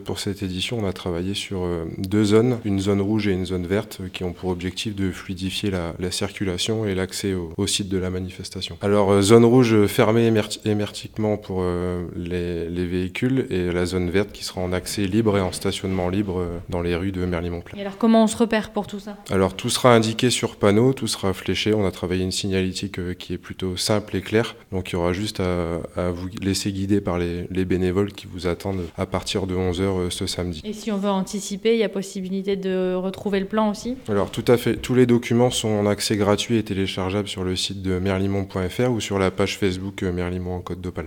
Pour cette édition, on a travaillé sur 2 zones, une zone rouge et une zone verte, qui ont pour objectif de fluidifier la circulation et l'accès au site de la manifestation. Alors, zone rouge fermée hermétiquement pour les véhicules, et la zone verte qui sera en accès libre et en stationnement libre dans les rues de Merly-Montclin. Et alors comment on se repère pour tout ça ? Alors tout sera indiqué sur panneau, tout sera fléché. On a travaillé une signalétique qui est plutôt simple et claire. Donc il y aura juste à vous laisser guider par les bénévoles qui vous attendent à partir de 11h ce samedi. Et si on veut anticiper, il y a possibilité de retrouver le plan aussi ? Alors tout à fait, tous les documents sont en accès gratuit et téléchargeables sur le site de merlimont.fr ou sur la page Facebook Merlimont en Côte d'Opale.